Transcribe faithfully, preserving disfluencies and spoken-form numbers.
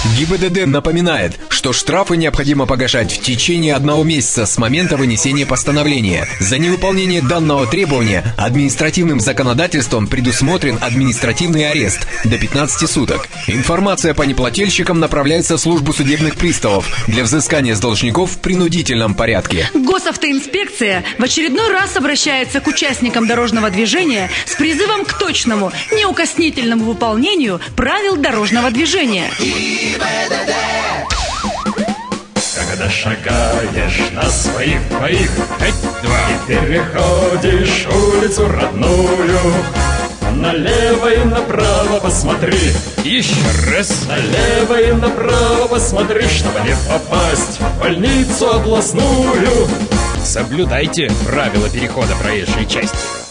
ГИБДД напоминает, что штрафы необходимо погашать в течение одного месяца с момента вынесения постановления. За невыполнение данного требования административным законодательством предусмотрен административный арест до пятнадцати суток. Информация по неплательщикам направляется в службу судебных приставов для взыскания с должников в принудительном порядке. Госавтоинспекция в очередной раз обращается к участникам дорожного движения с призывом к точному, неукоснительному выполнению правил дорожного движения. Когда шагаешь на своих двоих, и переходишь улицу родную, налево и направо посмотри. Еще раз. Налево и направо посмотри, чтобы не попасть в больницу областную. Соблюдайте правила перехода проезжей части.